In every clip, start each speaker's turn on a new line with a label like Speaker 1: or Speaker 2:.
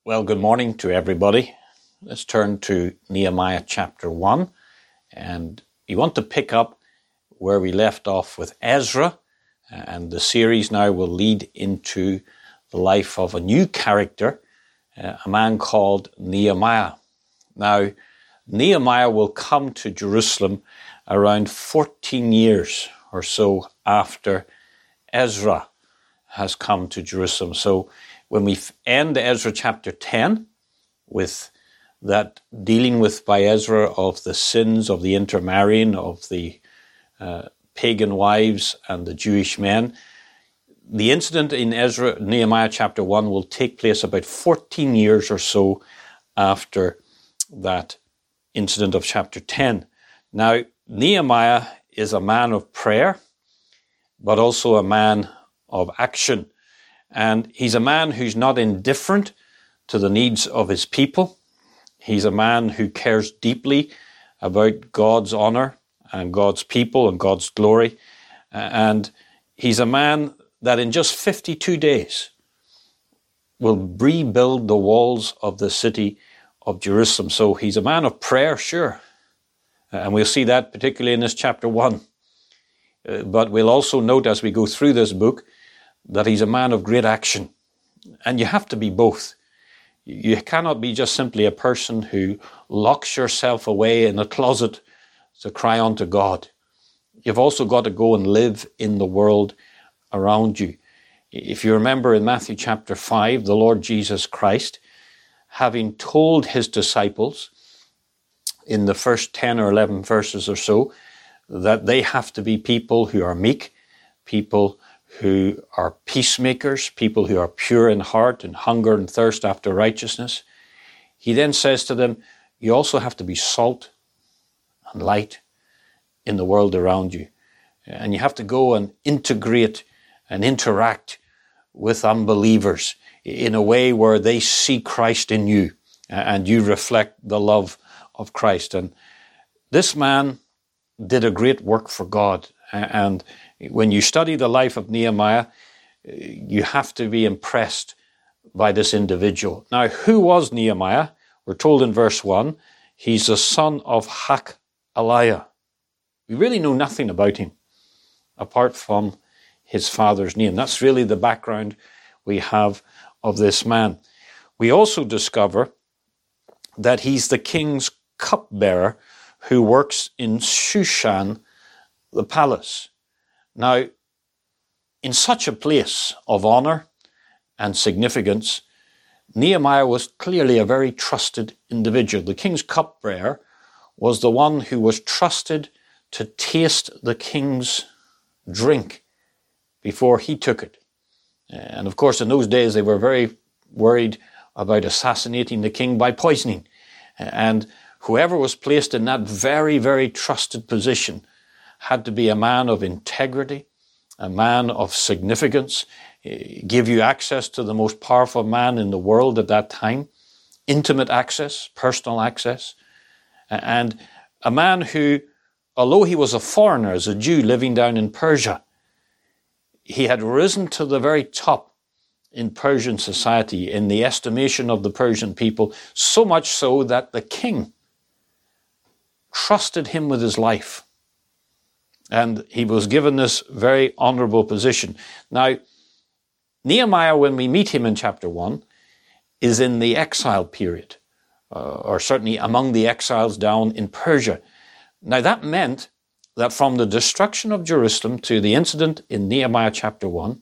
Speaker 1: Well, good morning to everybody. Let's turn to Nehemiah chapter 1. And we want to pick up where we left off with Ezra. And the series now will lead into the life of a new character, a man called Nehemiah. Now, Nehemiah will come to Jerusalem around 14 years or so after Ezra has come to Jerusalem. So when we end Ezra chapter 10 with that dealing with by Ezra of the sins of the intermarrying of the pagan wives and the Jewish men, the incident in Nehemiah chapter 1 will take place about 14 years or so after that incident of chapter 10. Now, Nehemiah is a man of prayer, but also a man of action. And he's a man who's not indifferent to the needs of his people. He's a man who cares deeply about God's honor and God's people and God's glory. And he's a man that in just 52 days will rebuild the walls of the city of Jerusalem. So he's a man of prayer, sure. And we'll see that particularly in this chapter 1. But we'll also note as we go through this book that he's a man of great action. And you have to be both. You cannot be just simply a person who locks yourself away in a closet to cry unto God. You've also got to go and live in the world around you. If you remember in Matthew chapter 5, the Lord Jesus Christ, having told his disciples in the first 10 or 11 verses or so, that they have to be people who are meek, people who are peacemakers, people who are pure in heart and hunger and thirst after righteousness. He then says to them, you also have to be salt and light in the world around you. And you have to go and integrate and interact with unbelievers in a way where they see Christ in you and you reflect the love of Christ. And this man did a great work for God. And when you study the life of Nehemiah, you have to be impressed by this individual. Now, who was Nehemiah? We're told in verse 1, he's the son of Hachaliah. We really know nothing about him apart from his father's name. That's really the background we have of this man. We also discover that he's the king's cupbearer who works in Shushan, the palace. Now, in such a place of honor and significance, Nehemiah was clearly a very trusted individual. The king's cupbearer was the one who was trusted to taste the king's drink before he took it. And of course, in those days, they were very worried about assassinating the king by poisoning. And whoever was placed in that very, very trusted position had to be a man of integrity, a man of significance, give you access to the most powerful man in the world at that time, intimate access, personal access, and a man who, although he was a foreigner, as a Jew living down in Persia, he had risen to the very top in Persian society, in the estimation of the Persian people, so much so that the king trusted him with his life. And he was given this very honorable position. Now, Nehemiah, when we meet him in chapter 1, is in the exile period, or certainly among the exiles down in Persia. Now, that meant that from the destruction of Jerusalem to the incident in Nehemiah chapter 1,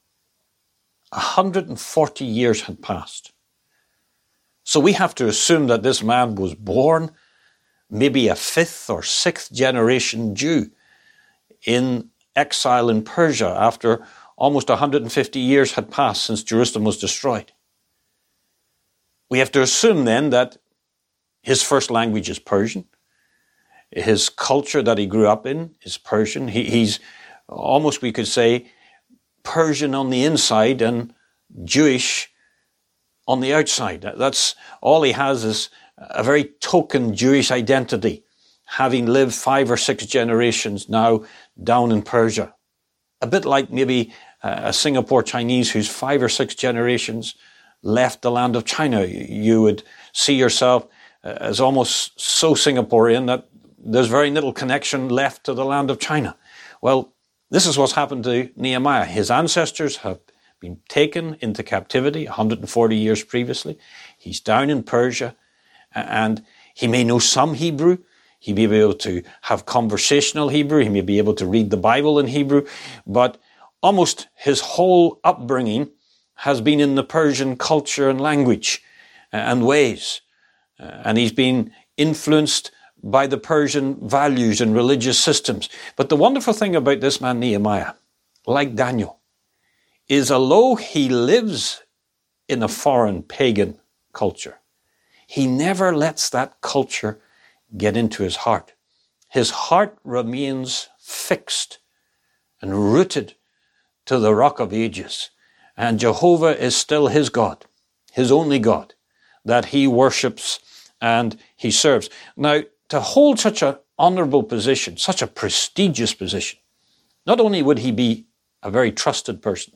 Speaker 1: 140 years had passed. So we have to assume that this man was born maybe a 5th or 6th generation Jew in exile in Persia after almost 150 years had passed since Jerusalem was destroyed. We have to assume then that his first language is Persian. His culture that he grew up in is Persian. He's almost, we could say, Persian on the inside and Jewish on the outside. That's all he has, is a very token Jewish identity, having lived 5 or 6 generations now down in Persia. A bit like maybe a Singapore Chinese who's 5 or 6 generations left the land of China. You would see yourself as almost so Singaporean that there's very little connection left to the land of China. Well, this is what's happened to Nehemiah. His ancestors have been taken into captivity 140 years previously. He's down in Persia, and he may know some Hebrew. He may be able to have conversational Hebrew. He may be able to read the Bible in Hebrew. But almost his whole upbringing has been in the Persian culture and language and ways. And he's been influenced by the Persian values and religious systems. But the wonderful thing about this man Nehemiah, like Daniel, is although he lives in a foreign pagan culture, he never lets that culture get into his heart. His heart remains fixed and rooted to the Rock of Ages. And Jehovah is still his God, his only God, that he worships and he serves. Now, to hold such an honorable position, such a prestigious position, not only would he be a very trusted person,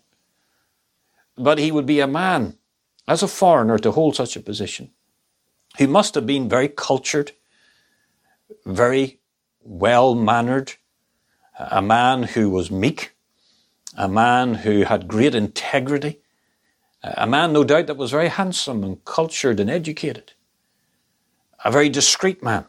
Speaker 1: but he would be a man, as a foreigner, to hold such a position. He must have been very cultured, very well-mannered, a man who was meek, a man who had great integrity, a man, no doubt, that was very handsome and cultured and educated, a very discreet man,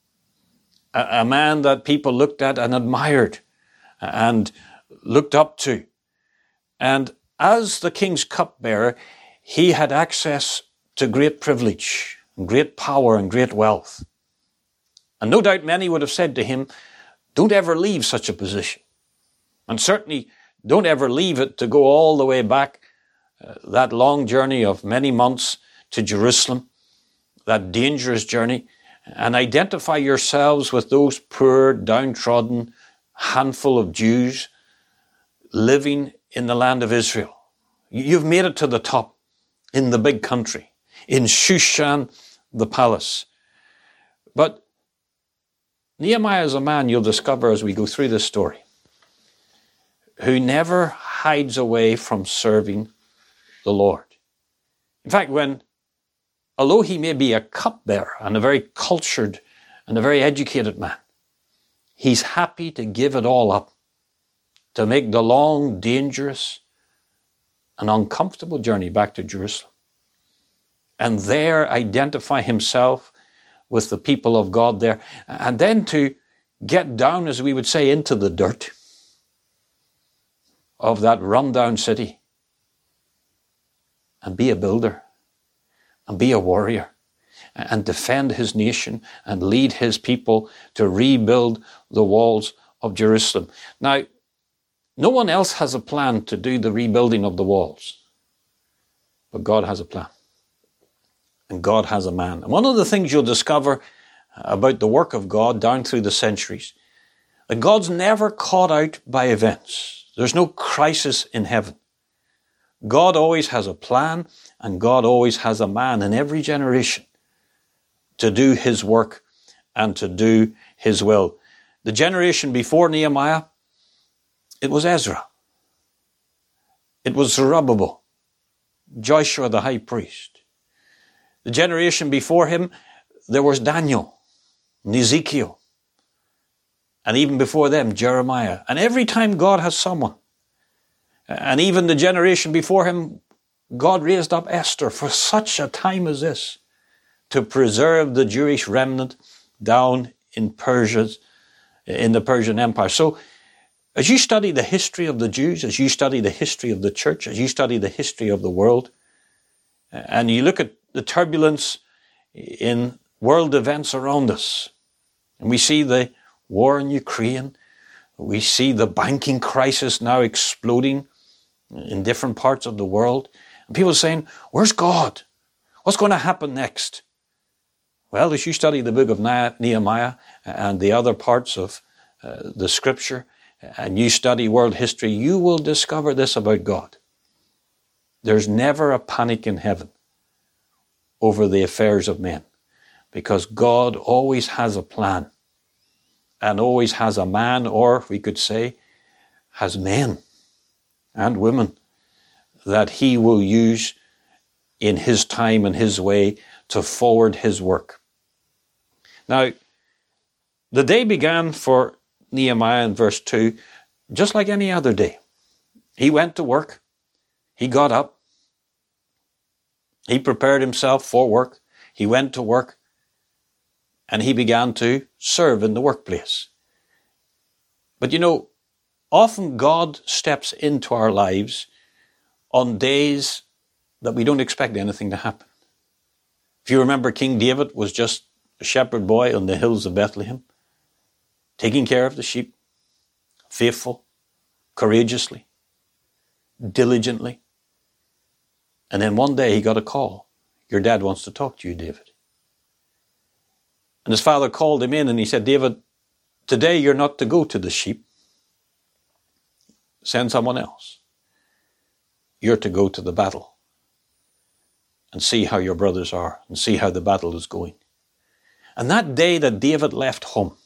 Speaker 1: a man that people looked at and admired and looked up to. And as the king's cupbearer, he had access to great privilege, and great power and great wealth. And no doubt many would have said to him, don't ever leave such a position. And certainly don't ever leave it to go all the way back, that long journey of many months to Jerusalem, that dangerous journey, and identify yourselves with those poor, downtrodden handful of Jews living in the land of Israel. You've made it to the top in the big country, in Shushan, the palace. But Nehemiah is a man, you'll discover as we go through this story, who never hides away from serving the Lord. In fact, although he may be a cupbearer and a very cultured and a very educated man, he's happy to give it all up to make the long, dangerous, and uncomfortable journey back to Jerusalem, and there identify himself with the people of God there, and then to get down, as we would say, into the dirt of that rundown city and be a builder and be a warrior and defend his nation and lead his people to rebuild the walls of Jerusalem. Now, no one else has a plan to do the rebuilding of the walls, but God has a plan. And God has a man. And one of the things you'll discover about the work of God down through the centuries, that God's never caught out by events. There's no crisis in heaven. God always has a plan, and God always has a man in every generation to do his work and to do his will. The generation before Nehemiah, it was Ezra. It was Zerubbabel, Joshua the high priest. The generation before him, there was Daniel, and Ezekiel, and even before them, Jeremiah. And every time God has someone, and even the generation before him, God raised up Esther for such a time as this to preserve the Jewish remnant down in the Persian Empire. So as you study the history of the Jews, as you study the history of the church, as you study the history of the world, and you look at the turbulence in world events around us, and we see the war in Ukraine, we see the banking crisis now exploding in different parts of the world, and people are saying, where's God? What's going to happen next? Well, as you study the book of Nehemiah and the other parts of the scripture, and you study world history, you will discover this about God. There's never a panic in heaven over the affairs of men, because God always has a plan and always has a man, or we could say has men and women that he will use in his time and his way to forward his work. Now, the day began for Nehemiah in verse 2 just like any other day. He went to work. He got up. He prepared himself for work. He went to work. And he began to serve in the workplace. But you know, often God steps into our lives on days that we don't expect anything to happen. If you remember, King David was just a shepherd boy on the hills of Bethlehem, taking care of the sheep, faithful, courageously, diligently. And then one day he got a call. Your dad wants to talk to you, David. And his father called him in and he said, David, today you're not to go to the sheep. Send someone else. You're to go to the battle and see how your brothers are and see how the battle is going. And that day that David left home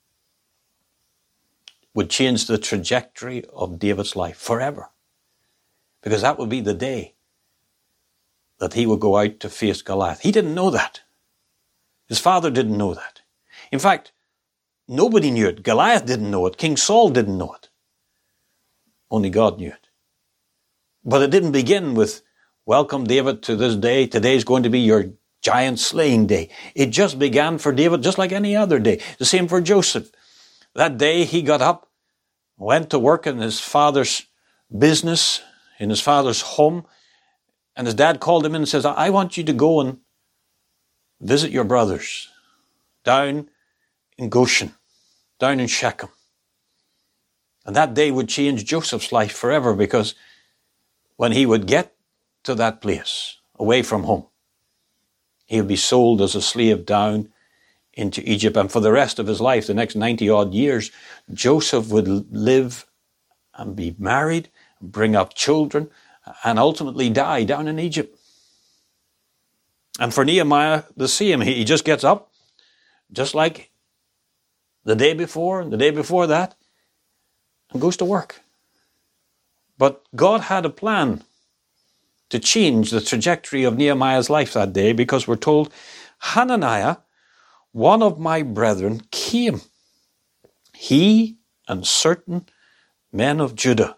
Speaker 1: would change the trajectory of David's life forever. Because that would be the day that he would go out to face Goliath. He didn't know that. His father didn't know that. In fact, nobody knew it. Goliath didn't know it. King Saul didn't know it. Only God knew it. But it didn't begin with, welcome David to this day. Today's going to be your giant slaying day. It just began for David just like any other day. The same for Joseph. That day he got up, went to work in his father's business, in his father's home, and his dad called him in and says, I want you to go and visit your brothers down in Goshen, down in Shechem. And that day would change Joseph's life forever, because when he would get to that place, away from home, he would be sold as a slave down into Egypt. And for the rest of his life, the next 90 odd years, Joseph would live and be married, bring up children, and ultimately die down in Egypt. And for Nehemiah, the same. He just gets up, just like the day before and the day before that, and goes to work. But God had a plan to change the trajectory of Nehemiah's life that day, because we're told, Hananiah, one of my brethren, came, he and certain men of Judah.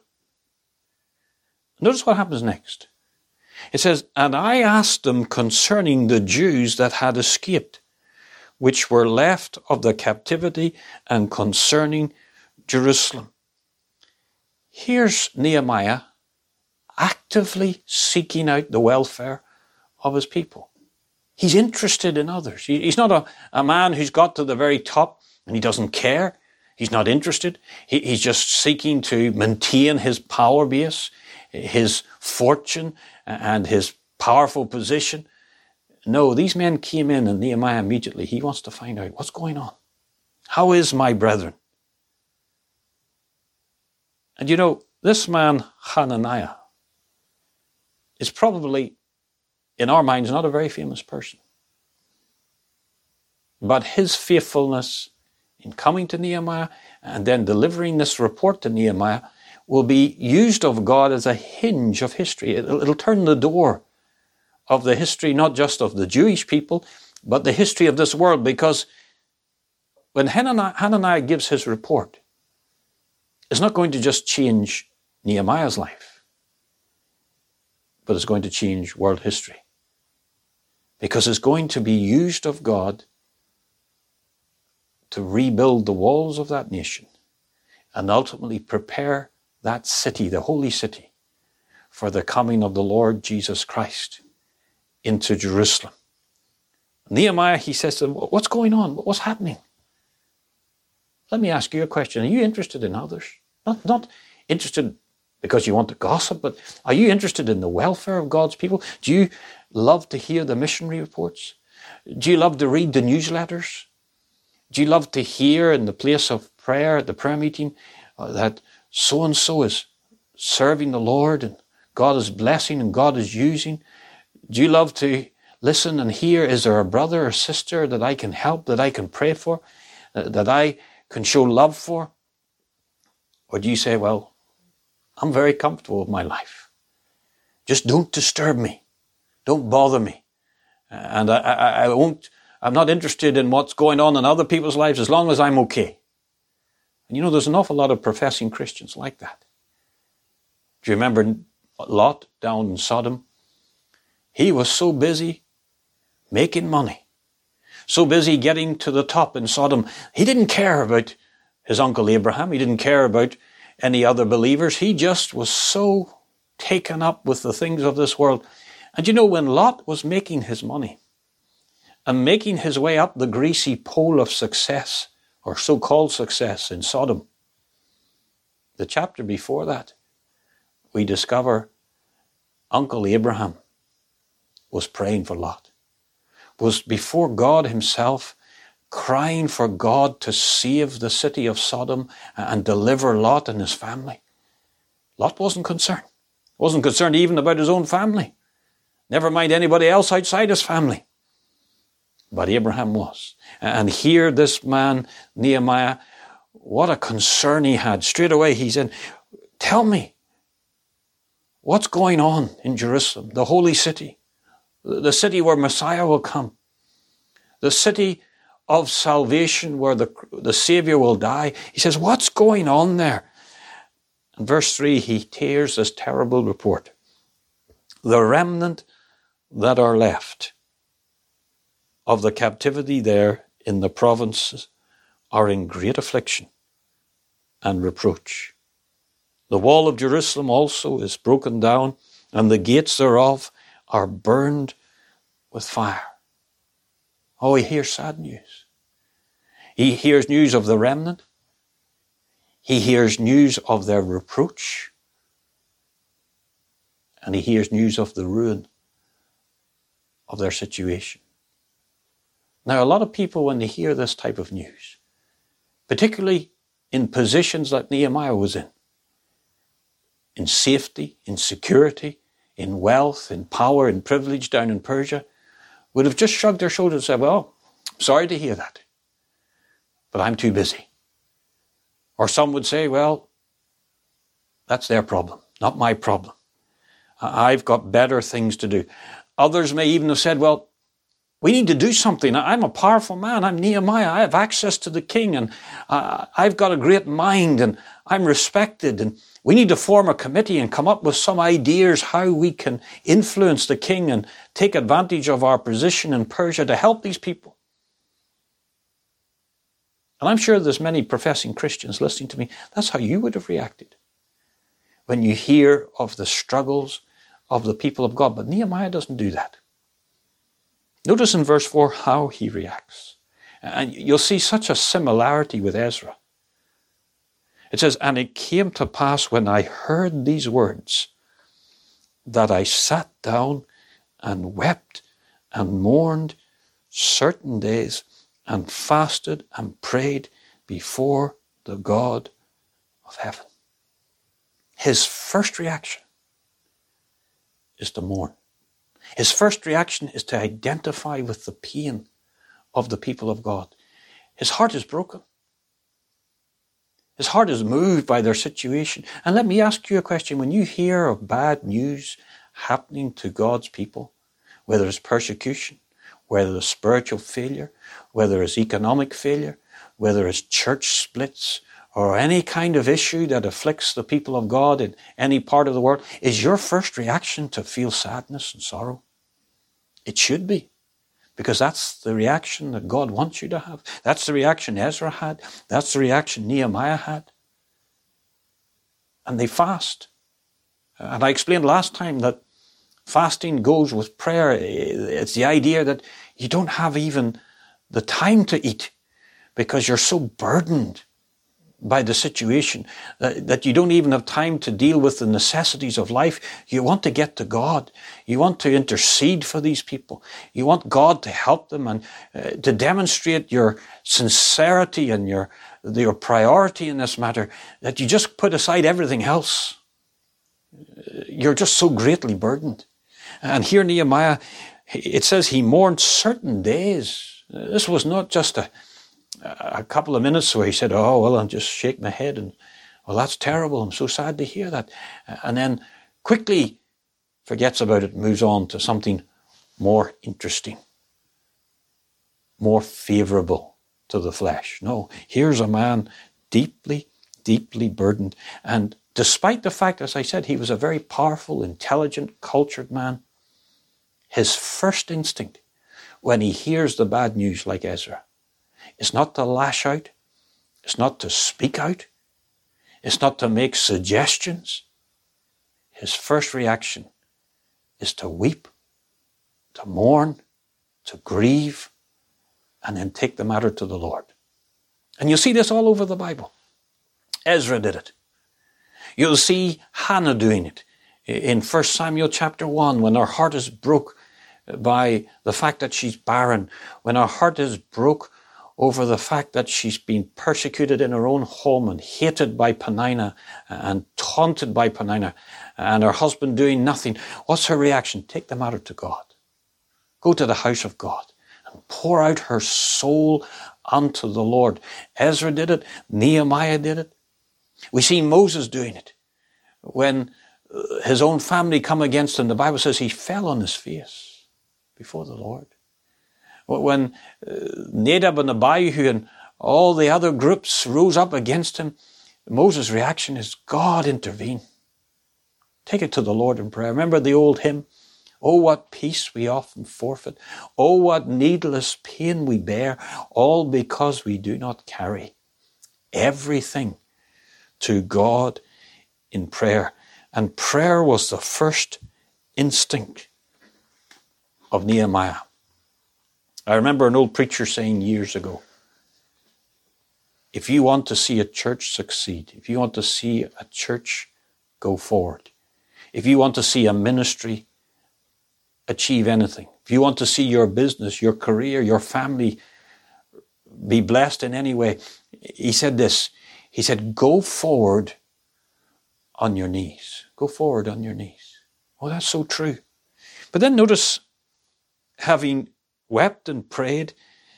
Speaker 1: Notice what happens next. It says, and I asked them concerning the Jews that had escaped, which were left of the captivity, and concerning Jerusalem. Here's Nehemiah actively seeking out the welfare of his people. He's interested in others. He's not a man who's got to the very top and he doesn't care. He's not interested. He's just seeking to maintain his power base, his fortune, and his powerful position. No, these men came in, and Nehemiah immediately, he wants to find out what's going on. How is my brethren? And you know, this man, Hananiah, is probably, in our minds, not a very famous person. But his faithfulness in coming to Nehemiah and then delivering this report to Nehemiah will be used of God as a hinge of history. It'll turn the door of the history, not just of the Jewish people, but the history of this world. Because when Hananiah gives his report, it's not going to just change Nehemiah's life, but it's going to change world history. Because it's going to be used of God to rebuild the walls of that nation and ultimately prepare that city, the holy city, for the coming of the Lord Jesus Christ into Jerusalem. Nehemiah, he says to them, what's going on? What's happening? Let me ask you a question. Are you interested in others? Not interested because you want to gossip, but are you interested in the welfare of God's people? Do you love to hear the missionary reports? Do you love to read the newsletters? Do you love to hear in the place of prayer, at the prayer meeting, that so-and-so is serving the Lord and God is blessing and God is using? Do you love to listen and hear, is there a brother or sister that I can help, that I can pray for, that I can show love for? Or do you say, well, I'm very comfortable with my life. Just don't disturb me. Don't bother me. And I'm not interested in what's going on in other people's lives as long as I'm okay. And there's an awful lot of professing Christians like that. Do you remember Lot down in Sodom? He was so busy making money, so busy getting to the top in Sodom. He didn't care about his uncle Abraham. He didn't care about any other believers. He just was so taken up with the things of this world. And when Lot was making his money and making his way up the greasy pole of success, or so-called success in Sodom, the chapter before that, we discover Uncle Abraham was praying for Lot, was before God himself, crying for God to save the city of Sodom and deliver Lot and his family. Lot wasn't concerned. Wasn't concerned even about his own family. Never mind anybody else outside his family. But Abraham was. And here this man, Nehemiah, what a concern he had. Straight away he said, tell me, what's going on in Jerusalem, the holy city, the city where Messiah will come, the city of salvation where the Savior will die. He says, what's going on there? In verse 3, he tears this terrible report. The remnant that are left of the captivity there in the provinces are in great affliction and reproach. The wall of Jerusalem also is broken down, and the gates thereof are burned with fire. Oh, he hears sad news. He hears news of the remnant. He hears news of their reproach. And he hears news of the ruin of their situation. Now, a lot of people, when they hear this type of news, particularly in positions that Nehemiah was in safety, in security, in wealth, in power, in privilege down in Persia, would have just shrugged their shoulders and said, well, I'm sorry to hear that, but I'm too busy. Or some would say, well, that's their problem, not my problem. I've got better things to do. Others may even have said, well, we need to do something. I'm a powerful man. I'm Nehemiah. I have access to the king, and I've got a great mind, and I'm respected. And we need to form a committee and come up with some ideas how we can influence the king and take advantage of our position in Persia to help these people. And I'm sure there's many professing Christians listening to me. That's how you would have reacted when you hear of the struggles of the people of God. But Nehemiah doesn't do that. Notice in verse 4 how he reacts. And you'll see such a similarity with Ezra. It says, and it came to pass when I heard these words, that I sat down and wept and mourned certain days and fasted and prayed before the God of heaven. His first reaction is to mourn. His first reaction is to identify with the pain of the people of God. His heart is broken. His heart is moved by their situation. And let me ask you a question. When you hear of bad news happening to God's people, whether it's persecution, whether it's spiritual failure, whether it's economic failure, whether it's church splits, or any kind of issue that afflicts the people of God in any part of the world, is your first reaction to feel sadness and sorrow? It should be, because that's the reaction that God wants you to have. That's the reaction Ezra had. That's the reaction Nehemiah had. And they fast. And I explained last time that fasting goes with prayer. It's the idea that you don't have even the time to eat because you're so burdened by the situation that you don't even have time to deal with the necessities of life. You want to get to God. You want to intercede for these people. You want God to help them and to demonstrate your sincerity and your priority in this matter, that you just put aside everything else. You're just so greatly burdened. And here Nehemiah, it says he mourned certain days. This was not just a couple of minutes where he said, oh, well, I'll just shake my head and, well, that's terrible. I'm so sad to hear that. And then quickly forgets about it, moves on to something more interesting, more favorable to the flesh. No, here's a man deeply, deeply burdened. And despite the fact, as I said, he was a very powerful, intelligent, cultured man, his first instinct when he hears the bad news like Ezra is not to lash out, it's not to speak out, it's not to make suggestions. His first reaction is to weep, to mourn, to grieve, and then take the matter to the Lord. And you'll see this all over the Bible. Ezra did it. You'll see Hannah doing it in 1 Samuel chapter 1, when her heart is broke by the fact that she's barren, when her heart is broke over the fact that she's been persecuted in her own home and hated by Peninnah and taunted by Peninnah, and her husband doing nothing. What's her reaction? Take the matter to God. Go to the house of God and pour out her soul unto the Lord. Ezra did it. Nehemiah did it. We see Moses doing it. When his own family come against him, the Bible says he fell on his face before the Lord. When Nadab and Abihu and all the other groups rose up against him, Moses' reaction is, God, intervene. Take it to the Lord in prayer. Remember the old hymn, oh, what peace we often forfeit. Oh, what needless pain we bear, all because we do not carry everything to God in prayer. And prayer was the first instinct of Nehemiah. I remember an old preacher saying years ago, if you want to see a church succeed, if you want to see a church go forward, if you want to see a ministry achieve anything, if you want to see your business, your career, your family be blessed in any way, he said this, he said, go forward on your knees. Go forward on your knees. Oh, that's so true. But then notice, having wept and prayed,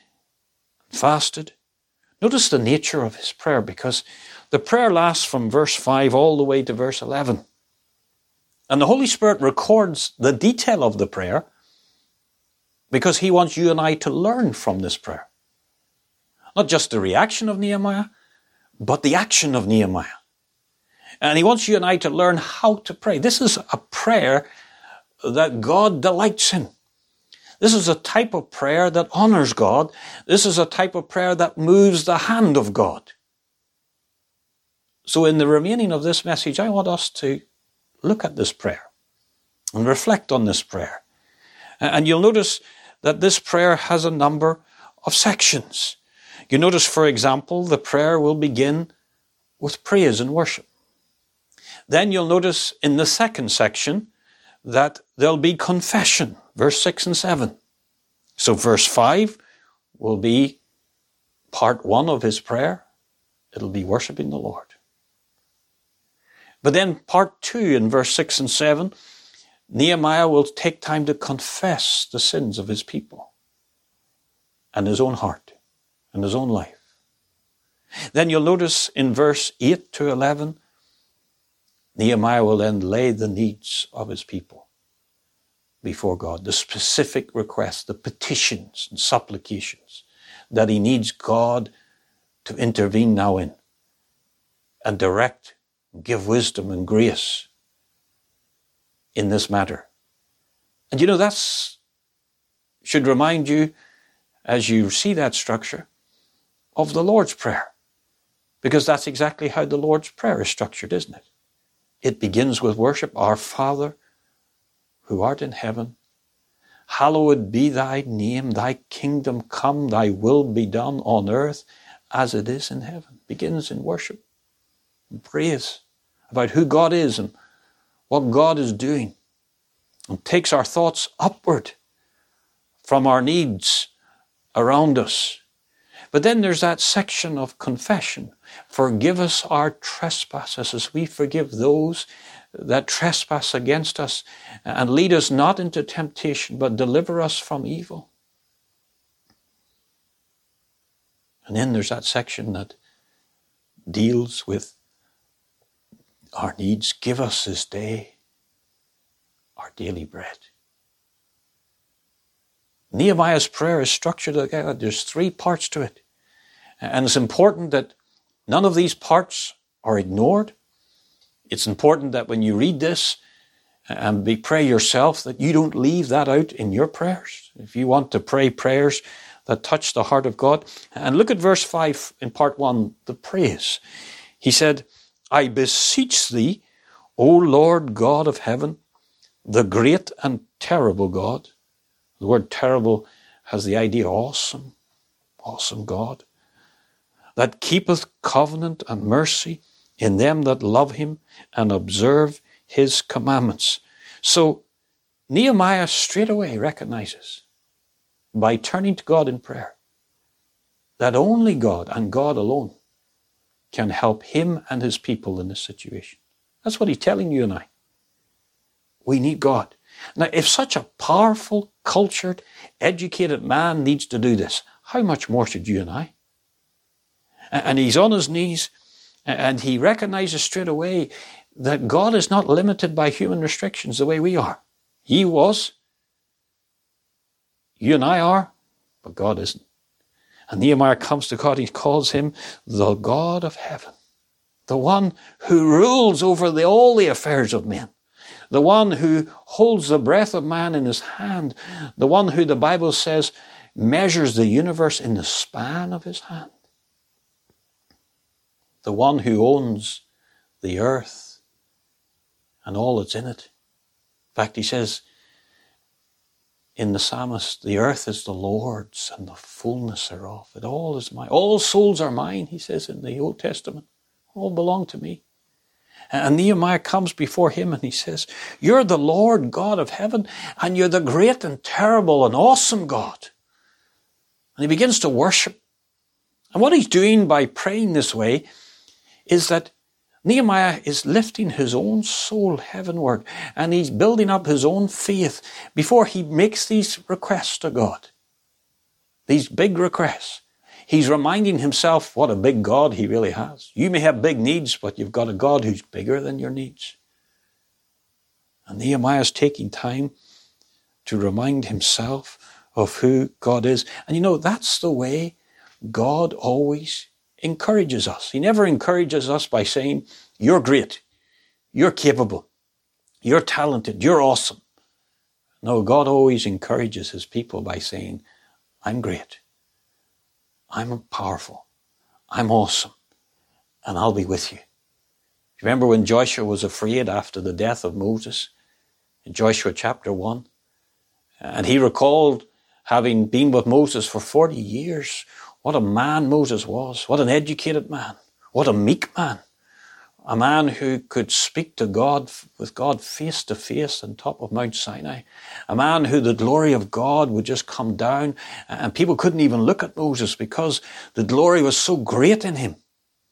Speaker 1: fasted, notice the nature of his prayer, because the prayer lasts from verse 5 all the way to verse 11. And the Holy Spirit records the detail of the prayer because he wants you and I to learn from this prayer. Not just the reaction of Nehemiah, but the action of Nehemiah. And he wants you and I to learn how to pray. This is a prayer that God delights in. This is a type of prayer that honors God. This is a type of prayer that moves the hand of God. So in the remaining of this message, I want us to look at this prayer and reflect on this prayer. And you'll notice that this prayer has a number of sections. You notice, for example, the prayer will begin with praise and worship. Then you'll notice in the second section that there'll be confession, verse 6 and 7. So verse 5 will be part 1 of his prayer. It'll be worshiping the Lord. But then part 2 in verse 6 and 7, Nehemiah will take time to confess the sins of his people and his own heart and his own life. Then you'll notice in verse 8 to 11, Nehemiah will then lay the needs of his people before God, the specific requests, the petitions and supplications that he needs God to intervene now in and direct, give wisdom and grace in this matter. And you know, that's should remind you, as you see that structure, of the Lord's Prayer. Because that's exactly how the Lord's Prayer is structured, isn't it? It begins with worship. Our Father, who art in heaven, hallowed be thy name, thy kingdom come, thy will be done on earth as it is in heaven. Begins in worship and praise about who God is and what God is doing, and takes our thoughts upward from our needs around us. But then there's that section of confession. Forgive us our trespasses as we forgive those that trespass against us, and lead us not into temptation, but deliver us from evil. And then there's that section that deals with our needs. Give us this day our daily bread. Nehemiah's prayer is structured like that. There's 3 parts to it. And it's important that none of these parts are ignored. It's important that when you read this and pray yourself, that you don't leave that out in your prayers. If you want to pray prayers that touch the heart of God. And look at verse 5 in part 1, the praise. He said, I beseech thee, O Lord God of heaven, the great and terrible God. The word terrible has the idea awesome, awesome God, that keepeth covenant and mercy in them that love him and observe his commandments. So Nehemiah straight away recognizes, by turning to God in prayer, that only God and God alone can help him and his people in this situation. That's what he's telling you and I. We need God. Now, if such a powerful, cultured, educated man needs to do this, how much more should you and I? And he's on his knees, and he recognizes straight away that God is not limited by human restrictions the way we are. He was. You and I are, but God isn't. And Nehemiah comes to God, he calls him the God of heaven, the one who rules over all the affairs of men, the one who holds the breath of man in his hand, the one who the Bible says measures the universe in the span of his hand, the one who owns the earth and all that's in it. In fact, he says in the psalmist, the earth is the Lord's and the fullness thereof. It all is mine. All souls are mine, he says in the Old Testament. All belong to me. And Nehemiah comes before him and he says, you're the Lord God of heaven, and you're the great and terrible and awesome God. And he begins to worship. And what he's doing by praying this way is that Nehemiah is lifting his own soul heavenward, and he's building up his own faith before he makes these requests to God. These big requests. He's reminding himself what a big God he really has. You may have big needs, but you've got a God who's bigger than your needs. And Nehemiah's taking time to remind himself of who God is. And you know, that's the way God always encourages us. He never encourages us by saying, you're great, you're capable, you're talented, you're awesome. No, God always encourages his people by saying, I'm great, I'm powerful, I'm awesome, and I'll be with you. Remember when Joshua was afraid after the death of Moses in Joshua chapter 1? And he recalled having been with Moses for 40 years. What a man Moses was. What an educated man. What a meek man. A man who could speak to God, with God face to face on top of Mount Sinai. A man who the glory of God would just come down, and people couldn't even look at Moses because the glory was so great in him.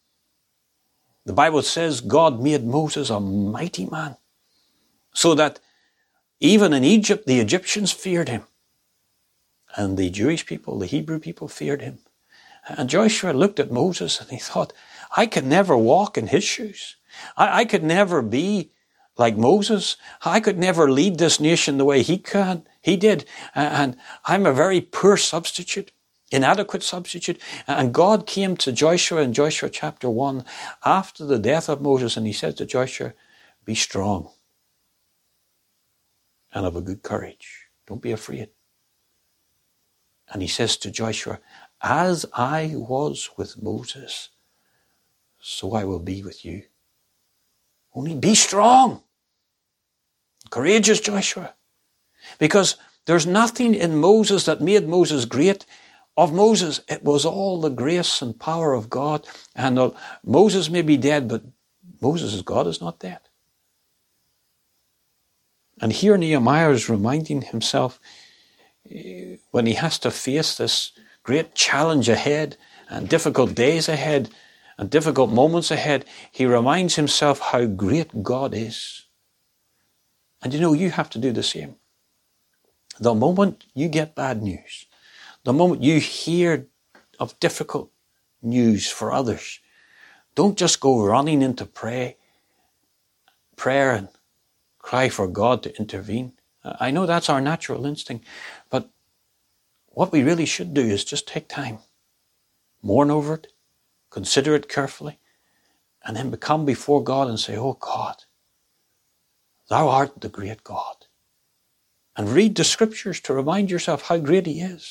Speaker 1: The Bible says God made Moses a mighty man, so that even in Egypt, the Egyptians feared him. And the Jewish people, the Hebrew people, feared him. And Joshua looked at Moses and he thought, I could never walk in his shoes. I could never be like Moses. I could never lead this nation the way he did. And I'm a very poor substitute, inadequate substitute. And God came to Joshua in Joshua chapter 1 after the death of Moses, and he said to Joshua, be strong and of a good courage. Don't be afraid. And he says to Joshua, as I was with Moses, so I will be with you. Only be strong. Courageous, Joshua. Because there's nothing in Moses that made Moses great. Of Moses, it was all the grace and power of God. And Moses may be dead, but Moses' God is not dead. And here Nehemiah is reminding himself, when he has to face this great challenge ahead and difficult days ahead and difficult moments ahead, he reminds himself how great God is. And you know, you have to do the same. The moment you get bad news, the moment you hear of difficult news for others, don't just go running into prayer and cry for God to intervene. I know that's our natural instinct, but what we really should do is just take time, mourn over it, consider it carefully, and then come before God and say, oh God, thou art the great God. And read the scriptures to remind yourself how great he is.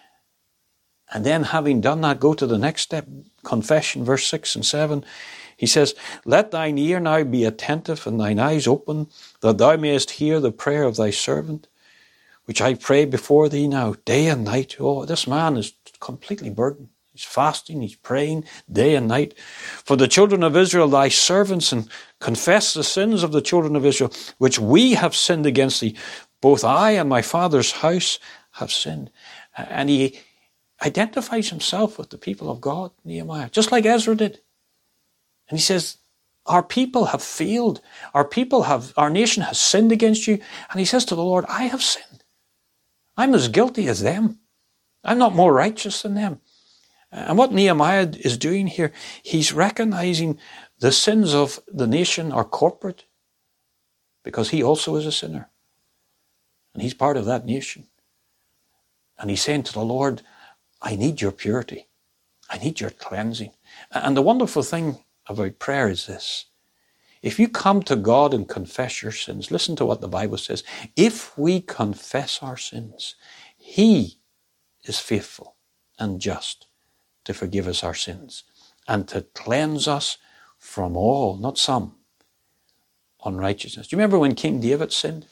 Speaker 1: And then having done that, go to the next step, confession, verse 6 and 7. He says, let thine ear now be attentive and thine eyes open, that thou mayest hear the prayer of thy servant, which I pray before thee now, day and night. Oh, this man is completely burdened. He's fasting, he's praying day and night. For the children of Israel, thy servants, and confess the sins of the children of Israel, which we have sinned against thee. Both I and my father's house have sinned. And he identifies himself with the people of God, Nehemiah, just like Ezra did. And he says, our people have failed. Our nation has sinned against you. And he says to the Lord, I have sinned. I'm as guilty as them. I'm not more righteous than them. And what Nehemiah is doing here, he's recognizing the sins of the nation are corporate, because he also is a sinner. And he's part of that nation. And he's saying to the Lord, I need your purity. I need your cleansing. And the wonderful thing about prayer is this. If you come to God and confess your sins, listen to what the Bible says. If we confess our sins, he is faithful and just to forgive us our sins and to cleanse us from all, not some, unrighteousness. Do you remember when King David sinned?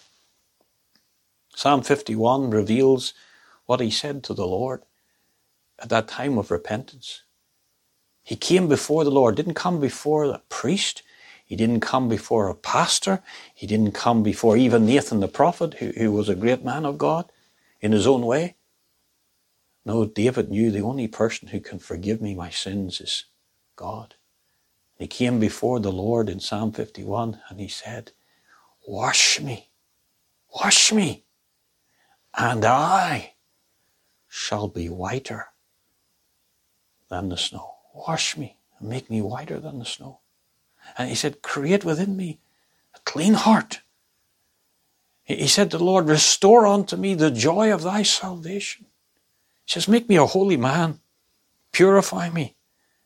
Speaker 1: Psalm 51 reveals what he said to the Lord at that time of repentance. He came before the Lord, didn't come before a priest. He didn't come before a pastor. He didn't come before even Nathan the prophet, who was a great man of God in his own way. No, David knew the only person who can forgive me my sins is God. He came before the Lord in Psalm 51 and he said, wash me, and I shall be whiter than the snow. Wash me and make me whiter than the snow. And he said, create within me a clean heart. He said to the Lord, restore unto me the joy of thy salvation. He says, make me a holy man. Purify me.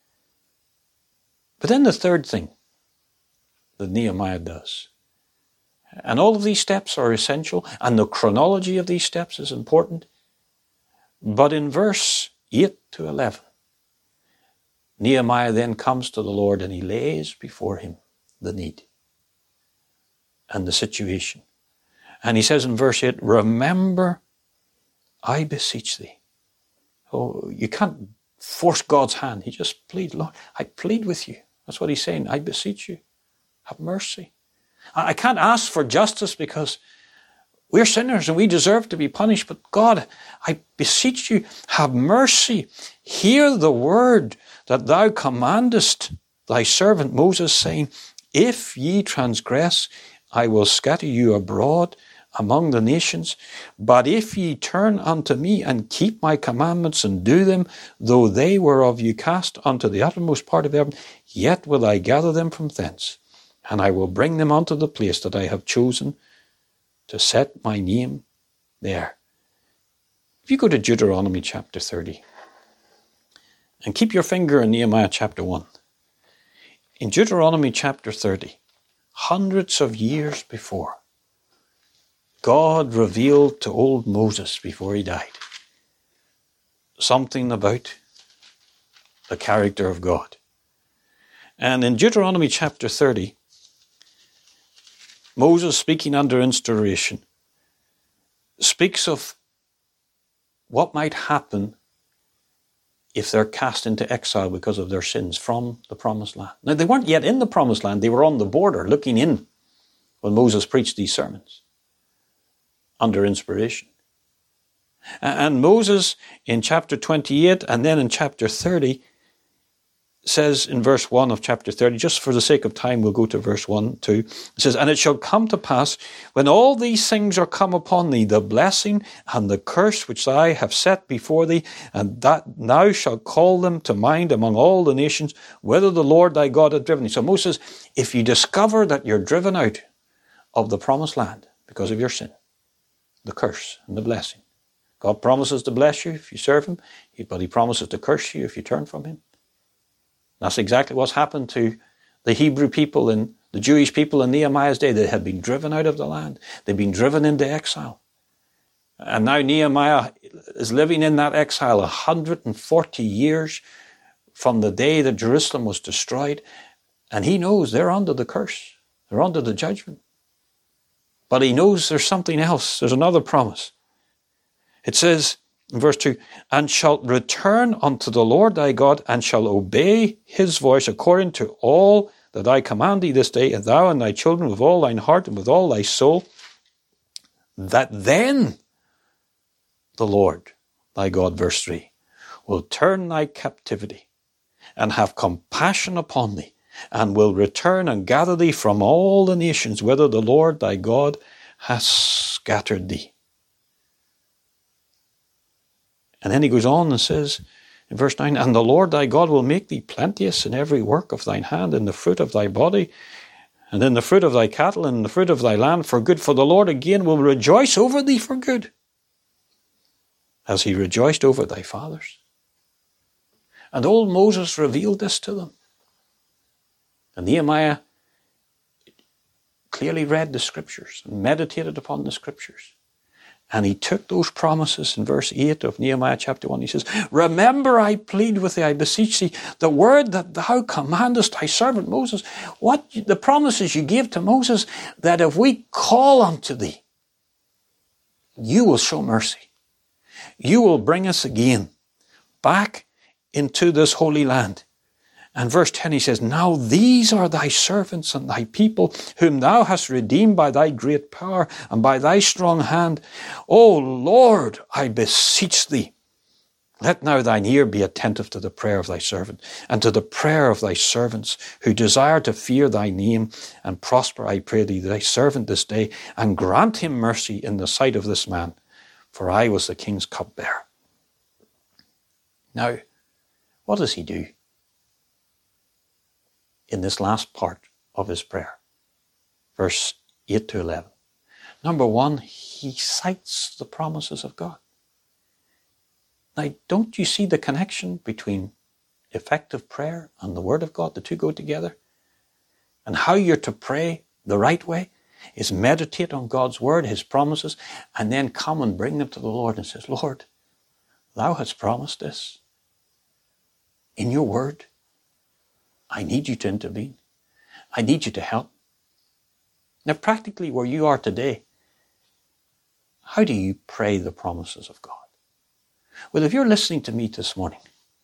Speaker 1: But then the third thing that Nehemiah does, and all of these steps are essential, and the chronology of these steps is important. But in verse 8 to 11, Nehemiah then comes to the Lord and he lays before him the need and the situation. And he says in verse 8, remember, I beseech thee. Oh, you can't force God's hand. He just pleads, Lord, I plead with you. That's what he's saying. I beseech you. Have mercy. I can't ask for justice because we're sinners and we deserve to be punished. But God, I beseech you, have mercy. Hear the word that thou commandest thy servant Moses, saying, if ye transgress, I will scatter you abroad among the nations. But if ye turn unto me and keep my commandments and do them, though they were of you cast unto the uttermost part of heaven, yet will I gather them from thence, and I will bring them unto the place that I have chosen to set my name there. If you go to Deuteronomy chapter 30, and keep your finger in Nehemiah chapter 1. In Deuteronomy chapter 30, hundreds of years before, God revealed to old Moses before he died something about the character of God. And in Deuteronomy chapter 30, Moses, speaking under inspiration, speaks of what might happen if they're cast into exile because of their sins from the promised land. Now, they weren't yet in the promised land. They were on the border looking in when Moses preached these sermons under inspiration. And Moses in chapter 28 and then in chapter 30 says in verse 1 of chapter 30, just for the sake of time, we'll go to verse 1, 2. It says, and it shall come to pass, when all these things are come upon thee, the blessing and the curse which I have set before thee, and that thou shalt call them to mind among all the nations, whither the Lord thy God hath driven thee. So Moses says, if you discover that you're driven out of the promised land because of your sin, the curse and the blessing, God promises to bless you if you serve him, but he promises to curse you if you turn from him. That's exactly what's happened to the Hebrew people and the Jewish people in Nehemiah's day. They had been driven out of the land. They'd been driven into exile. And now Nehemiah is living in that exile 140 years from the day that Jerusalem was destroyed. And he knows they're under the curse. They're under the judgment. But he knows there's something else. There's another promise. It says in verse 2, and shalt return unto the Lord thy God, and shall obey his voice according to all that I command thee this day, and thou and thy children with all thine heart and with all thy soul, that then the Lord thy God, verse 3, will turn thy captivity and have compassion upon thee, and will return and gather thee from all the nations, whither the Lord thy God hath scattered thee. And then he goes on and says in verse 9, and the Lord thy God will make thee plenteous in every work of thine hand, in the fruit of thy body, and in the fruit of thy cattle, and in the fruit of thy land for good. For the Lord again will rejoice over thee for good, as he rejoiced over thy fathers. And old Moses revealed this to them. And Nehemiah clearly read the scriptures and meditated upon the scriptures. And he took those promises in verse 8 of Nehemiah chapter 1. He says, remember, I plead with thee, I beseech thee, the word that thou commandest thy servant Moses. What the promises you gave to Moses, that if we call unto thee, you will show mercy. You will bring us again back into this holy land. And verse 10 he says, now these are thy servants and thy people, whom thou hast redeemed by thy great power and by thy strong hand. O Lord, I beseech thee, let now thine ear be attentive to the prayer of thy servant, and to the prayer of thy servants, who desire to fear thy name and prosper, I pray thee, thy servant this day, and grant him mercy in the sight of this man, for I was the king's cupbearer. Now, what does he do in this last part of his prayer? Verse 8 to 11. Number one, he cites the promises of God. Now, don't you see the connection between effective prayer and the Word of God? The two go together. And how you're to pray the right way is meditate on God's Word, His promises, and then come and bring them to the Lord and says, Lord, thou hast promised this in your Word. I need you to intervene. I need you to help. Now, practically where you are today, how do you pray the promises of God? Well, if you're listening to me this morning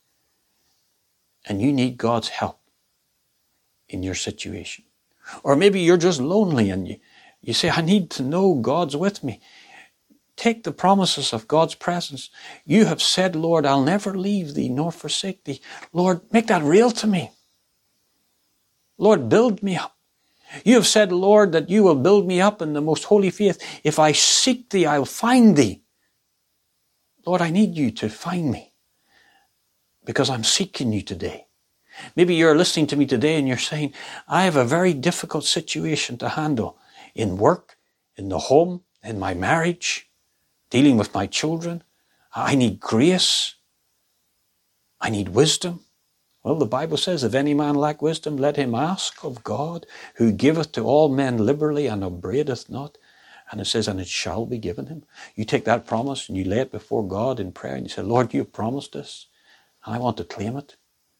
Speaker 1: and you need God's help in your situation, or maybe you're just lonely and you say, I need to know God's with me. Take the promises of God's presence. You have said, Lord, I'll never leave thee nor forsake thee. Lord, make that real to me. Lord, build me up. You have said, Lord, that you will build me up in the most holy faith. If I seek thee, I'll find thee. Lord, I need you to find me because I'm seeking you today. Maybe you're listening to me today and you're saying, I have a very difficult situation to handle in work, in the home, in my marriage, dealing with my children. I need grace. I need wisdom. Well, the Bible says, if any man lack wisdom, let him ask of God, who giveth to all men liberally and upbraideth not. And it says, and it shall be given him. You take that promise and you lay it before God in prayer and you say, Lord, you promised this, and I want to claim it.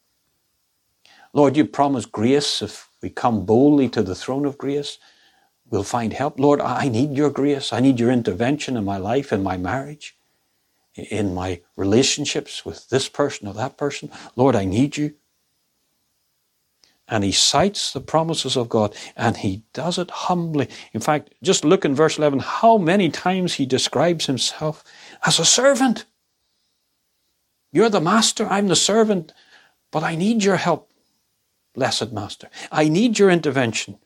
Speaker 1: Lord, you promised grace. If we come boldly to the throne of grace, we'll find help. Lord, I need your grace. I need your intervention in my life, in my marriage, in my relationships with this person or that person. Lord, I need you. And he cites the promises of God, and he does it humbly. In fact, just look in verse 11, how many times he describes himself as a servant. You're the master, I'm the servant, but I need your help, blessed master. I need your intervention.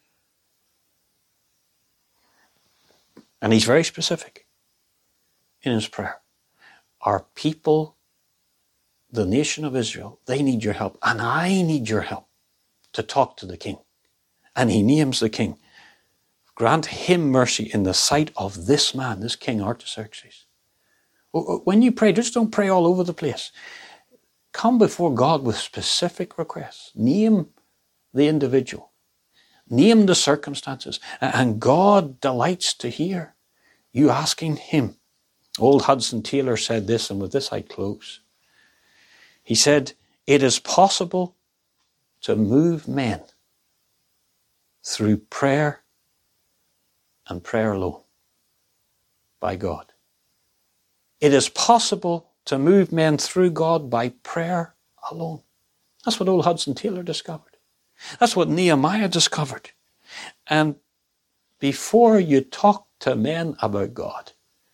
Speaker 1: And he's very specific in his prayer. Our people, the nation of Israel, they need your help, and I need your help to talk to the king. And he names the king. Grant him mercy in the sight of this man, this king Artaxerxes. When you pray, just don't pray all over the place. Come before God with specific requests. Name the individual. Name the circumstances. And God delights to hear you asking him. Old Hudson Taylor said this, and with this I close. He said, it is possible to move men through prayer and prayer alone by God. It is possible to move men through God by prayer alone. That's what old Hudson Taylor discovered. That's what Nehemiah discovered. And before you talk to men about God,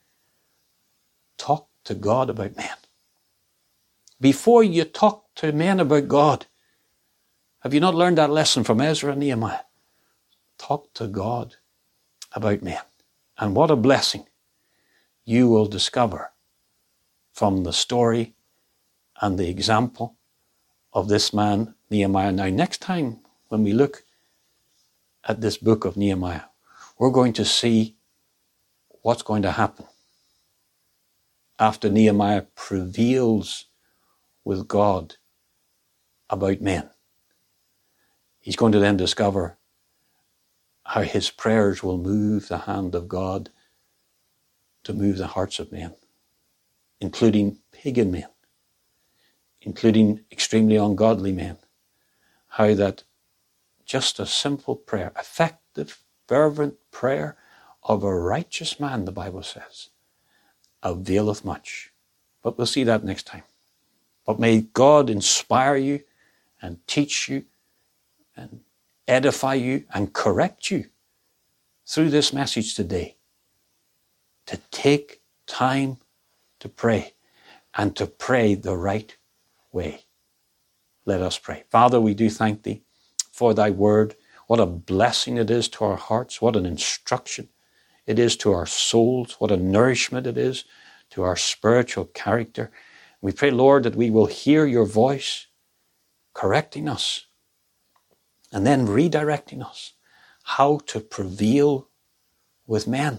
Speaker 1: talk to God about men. Before you talk to men about God, have you not learned that lesson from Ezra and Nehemiah? Talk to God about men. And what a blessing you will discover from the story and the example of this man, Nehemiah. Now, next time when we look at this book of Nehemiah, we're going to see what's going to happen after Nehemiah prevails with God about men. He's going to then discover how his prayers will move the hand of God to move the hearts of men, including pagan men, including extremely ungodly men. How that just a simple prayer, effective, fervent prayer of a righteous man, the Bible says, availeth much. But we'll see that next time. But may God inspire you and teach you and edify you and correct you through this message today to take time to pray and to pray the right way. Let us pray. Father, we do thank thee for thy word. What a blessing it is to our hearts. What an instruction it is to our souls. What a nourishment it is to our spiritual character. We pray, Lord, that we will hear your voice correcting us and then redirecting us how to prevail with men.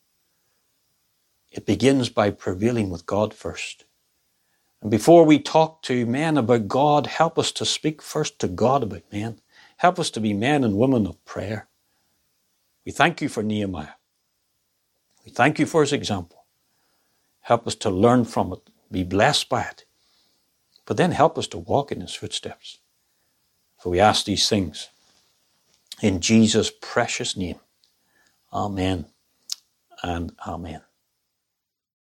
Speaker 1: It begins by prevailing with God first. And before we talk to men about God, help us to speak first to God about men. Help us to be men and women of prayer. We thank you for Nehemiah. We thank you for his example. Help us to learn from it, be blessed by it. But then help us to walk in his footsteps. For we ask these things in Jesus' precious name. Amen and amen.